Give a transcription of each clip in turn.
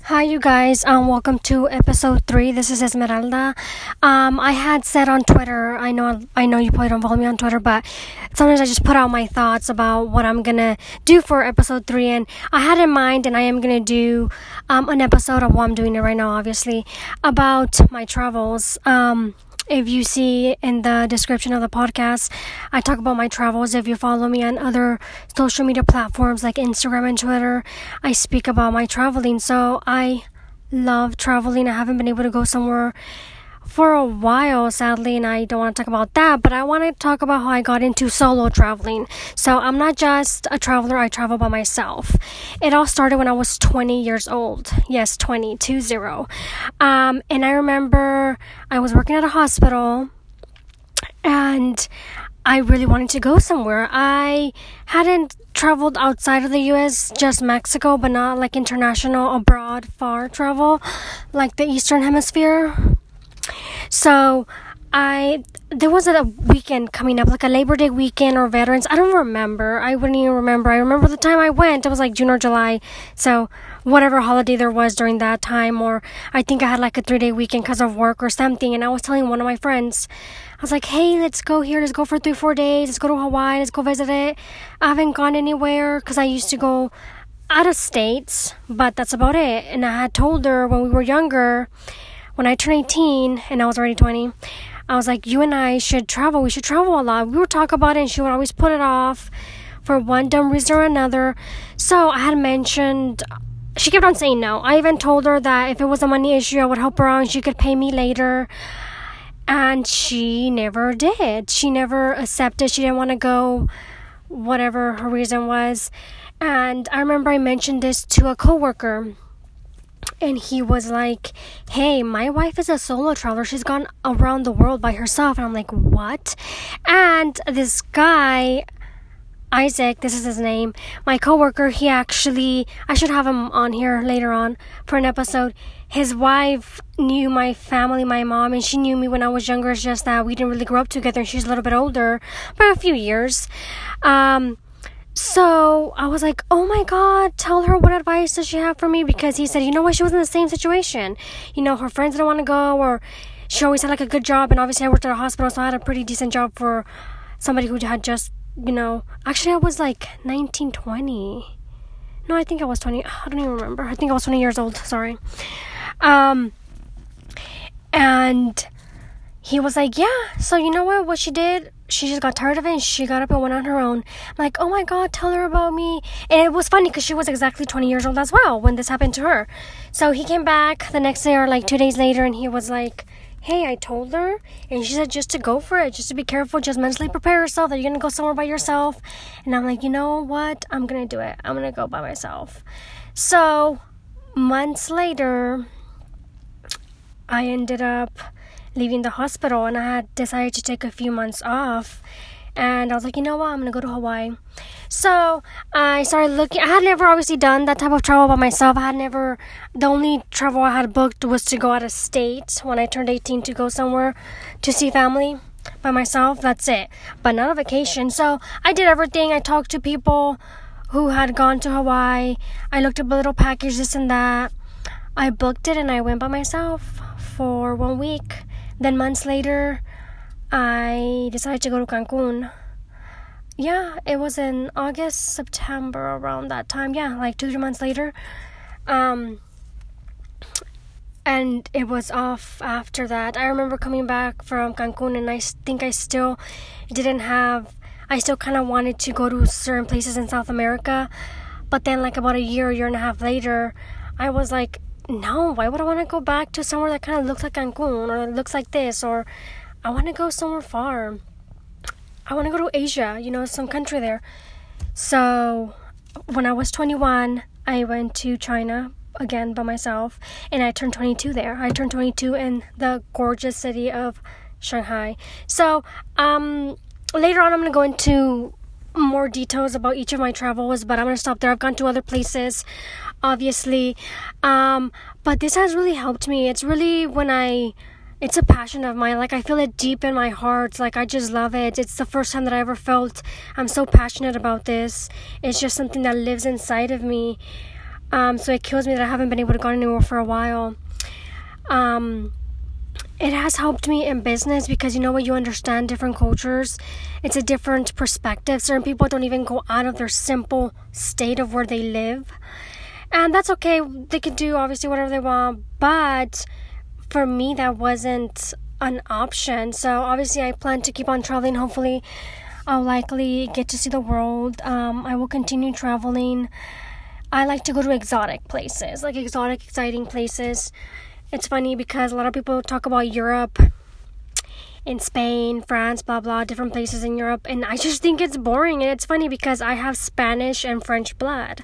Hi, you guys. Welcome to episode 3. This is Esmeralda. I had said on Twitter. I know you probably don't follow me on Twitter, but sometimes I just put out my thoughts about what I'm gonna do for episode 3, and I had in mind, and I am gonna do an episode of, I'm doing it right now, obviously, about my travels. If you see in the description of the podcast, I talk about my travels. If you follow me on other social media platforms like Instagram and Twitter, I speak about my traveling. So I love traveling. I haven't been able to go somewhere for a while, sadly, and I don't want to talk about that, but I want to talk about how I got into solo traveling. So I'm not just a traveler, I travel by myself. It all started when I was 20 years old. Yes, 20. And I remember I was working at a hospital, and I really wanted to go somewhere. I hadn't traveled outside of the U.S., just Mexico, but not like international, abroad, far travel, like the Eastern Hemisphere. So there was a weekend coming up, like a Labor Day weekend or Veterans. I don't remember. I wouldn't even remember. I remember the time I went, it was like June or July. So whatever holiday there was during that time, or I think I had like a 3-day weekend because of work or something. And I was telling one of my friends, I was like, hey, let's go here. Let's go for 3-4 days. Let's go to Hawaii. Let's go visit it. I haven't gone anywhere because I used to go out of states, but that's about it. And I had told her when we were younger, when I turned 18 and I was already 20, I was like, you and I should travel. We should travel a lot. We would talk about it, and she would always put it off for one dumb reason or another. So I had mentioned, she kept on saying no. I even told her that if it was a money issue, I would help her out and she could pay me later. And she never did. She never accepted. She didn't want to go, whatever her reason was. And I remember I mentioned this to a coworker. And he was like, hey, my wife is a solo traveler. She's gone around the world by herself. And I'm like, what? And this guy, Isaac, this is his name, my coworker, I should have him on here later on for an episode. His wife knew my family, my mom, and she knew me when I was younger. It's just that we didn't really grow up together, and she's a little bit older by a few years. So I was like, oh my God, tell her, what advice does she have for me? Because he said, you know what, she was in the same situation. You know, her friends didn't want to go, or she always had like a good job. And obviously I worked at a hospital, so I had a pretty decent job for somebody who had just, actually I was like 19, 20. No, I think I was 20. I don't even remember. I think I was 20 years old. Sorry. And he was like, yeah, so you know what she did? She just got tired of it, and she got up and went on her own. I'm like, oh my God, tell her about me. And it was funny because she was exactly 20 years old as well when this happened to her. So he came back the next day or like 2 days later, and he was like, hey, I told her, and she said just to go for it, just to be careful, just mentally prepare yourself that you're going to go somewhere by yourself. And I'm like, you know what? I'm going to do it. I'm going to go by myself. So months later, I ended up leaving the hospital, and I had decided to take a few months off, and I was like, you know what, I'm gonna go to Hawaii. So I started looking. I had never obviously done that type of travel by myself. The only travel I had booked was to go out of state when I turned 18 to go somewhere to see family by myself. That's it, but not a vacation. So I did everything. I talked to people who had gone to Hawaii. I looked up a little package, this and that. I booked it, and I went by myself for 1 week. Then months later, I decided to go to Cancun. Yeah, it was in August, September, around that time. Yeah, like 2-3 months later. And it was off after that. I remember coming back from Cancun, and I think I still kind of wanted to go to certain places in South America. But then like about a year and a half later, I was like, no, why would I want to go back to somewhere that kind of looks like Cancun, or looks like this, or I want to go somewhere far. I want to go to Asia, some country there. So when I was 21, I went to China again by myself, and I turned 22 there. I turned 22 in the gorgeous city of Shanghai. So later on, I'm going to go into more details about each of my travels, but I'm going to stop there. I've gone to other places, obviously, but this has really helped me. It's really it's a passion of mine. Like, I feel it deep in my heart. Like, I just love it. It's the first time that I ever felt I'm so passionate about this. It's just something that lives inside of me. So it kills me that I haven't been able to go anywhere for a while. It has helped me in business because you know what, you understand different cultures. It's a different perspective. Certain people don't even go out of their simple state of where they live. And that's okay. They can do obviously whatever they want. But for me, that wasn't an option. So obviously I plan to keep on traveling. Hopefully I'll likely get to see the world. I will continue traveling. I like to go to exotic places, like exotic, exciting places. It's funny because a lot of people talk about Europe, in Spain, France, blah, blah, different places in Europe. And I just think it's boring. And it's funny because I have Spanish and French blood.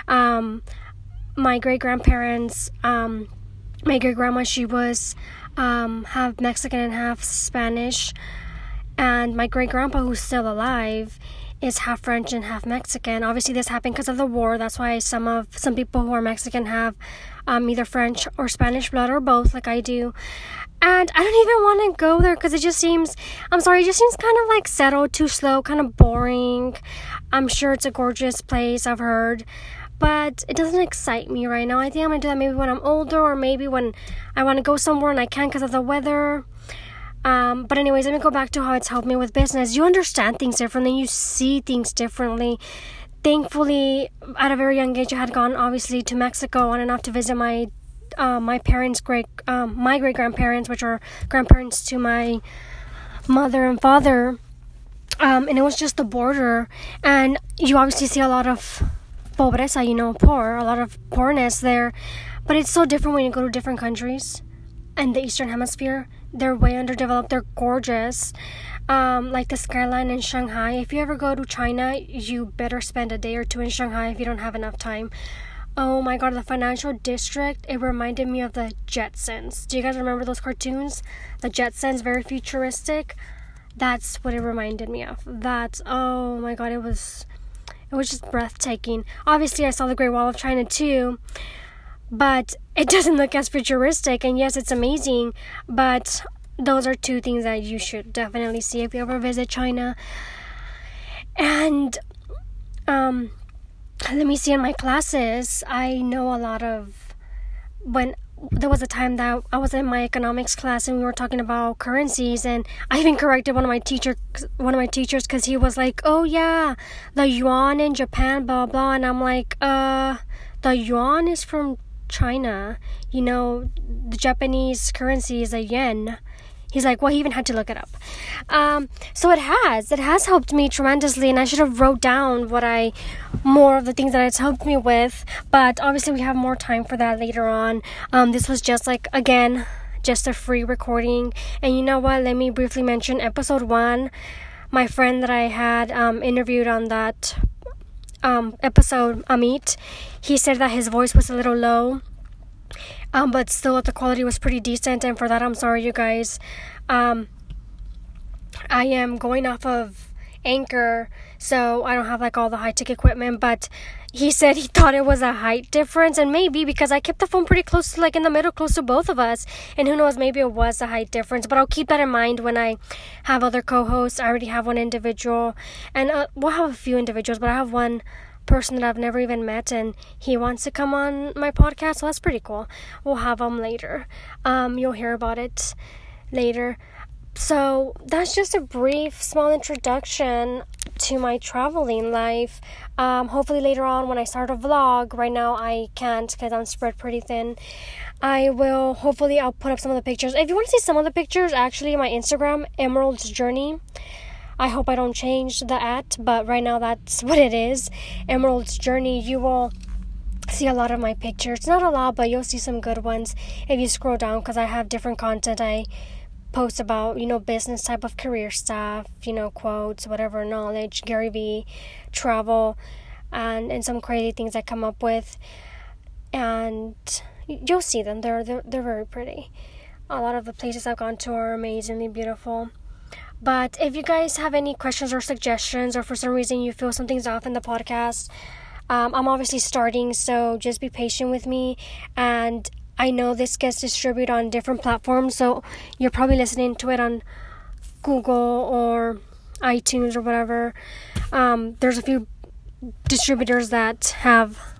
My great-grandparents, my great-grandma, she was half Mexican and half Spanish. And my great-grandpa, who's still alive, is half French and half Mexican. Obviously, this happened because of the war. That's why some people who are Mexican have either French or Spanish blood or both, like I do. And I don't even want to go there because it just seems kind of like settled, too slow, kind of boring. I'm sure it's a gorgeous place, I've heard, but it doesn't excite me right now. I think I'm going to do that maybe when I'm older, or maybe when I want to go somewhere and I can't because of the weather. But anyways, let me go back to how it's helped me with business. You understand things differently. You see things differently. Thankfully, at a very young age, I had gone obviously to Mexico on and off to visit my parents' my great grandparents, which are grandparents to my mother and father. And it was just the border, and you obviously see a lot of pobreza, poor, a lot of poorness there. But it's so different when you go to different countries in the Eastern Hemisphere. They're way underdeveloped. They're gorgeous. Like the skyline in Shanghai. If you ever go to China, you better spend a day or two in Shanghai if you don't have enough time. Oh my god, the financial district, it reminded me of the Jetsons. Do you guys remember those cartoons? The Jetsons, very futuristic. That's what it reminded me of. Oh my god, it was just breathtaking. Obviously, I saw the Great Wall of China too. But it doesn't look as futuristic, and yes, it's amazing, but those are two things that you should definitely see if you ever visit China. And let me see, in my classes, I know a lot of, when there was a time that I was in my economics class and we were talking about currencies, and I even corrected one of my teachers because he was like, oh yeah, the yuan in Japan, blah blah, and I'm like, the yuan is from China, the Japanese currency is a yen. He's like, well, he even had to look it up. So it has helped me tremendously, and I should have wrote down more of the things that it's helped me with, but obviously we have more time for that later on. This was just just a free recording. And you know what, let me briefly mention episode 1. My friend that I had interviewed on that episode, Amit, he said that his voice was a little low, but still the quality was pretty decent, and for that I'm sorry, you guys. I am going off of Anchor, so I don't have all the high-tech equipment, but he said he thought it was a height difference, and maybe because I kept the phone pretty close to, in the middle, close to both of us, and who knows, maybe it was a height difference, but I'll keep that in mind when I have other co-hosts. I already have one individual, and we'll have a few individuals, but I have one person that I've never even met, and he wants to come on my podcast, so that's pretty cool. We'll have him later. You'll hear about it later. So that's just a brief, small introduction to my traveling life. Hopefully later on when I start a vlog, right now I can't because I'm spread pretty thin. I'll put up some of the pictures. If you want to see some of the pictures, actually my Instagram, Emerald's Journey. I hope I don't change the @ but right now that's what it is. Emerald's Journey. You will see a lot of my pictures. Not a lot, but you'll see some good ones if you scroll down, because I have different content I post about, business type of career stuff, quotes, whatever, knowledge, Gary Vee, travel, and some crazy things I come up with. And you'll see them. They're very pretty. A lot of the places I've gone to are amazingly beautiful. But if you guys have any questions or suggestions, or for some reason you feel something's off in the podcast, I'm obviously starting, so just be patient with me. And I know this gets distributed on different platforms, so you're probably listening to it on Google or iTunes or whatever. There's a few distributors that have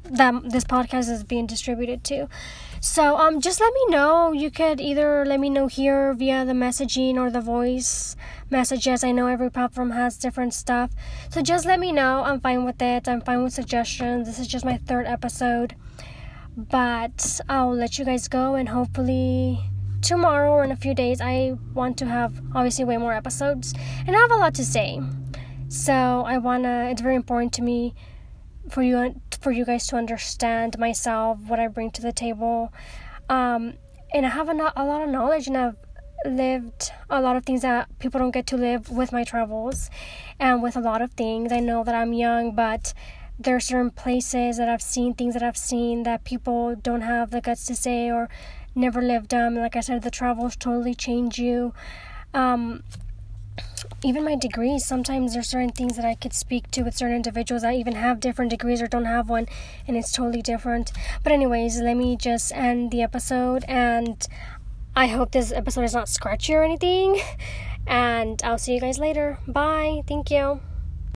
that this podcast is being distributed to. So just let me know. You could either let me know here via the messaging or the voice messages. I know every platform has different stuff, so just let me know. I'm fine with it. I'm fine with suggestions. This is just my 3rd episode, but I'll let you guys go, and hopefully tomorrow or in a few days I want to have obviously way more episodes, and I have a lot to say. So it's very important to me for you guys to understand myself, what I bring to the table, and I have a lot of knowledge, and I've lived a lot of things that people don't get to live with my travels, and with a lot of things. I know that I'm young, but there are certain places that I've seen, things that I've seen that people don't have the guts to say or never lived them. Like I said, the travels totally change you. Even my degrees, sometimes there's certain things that I could speak to with certain individuals that even have different degrees or don't have one, and it's totally different. But anyways, let me just end the episode, and I hope this episode is not scratchy or anything, and I'll see you guys later. Bye. Thank you.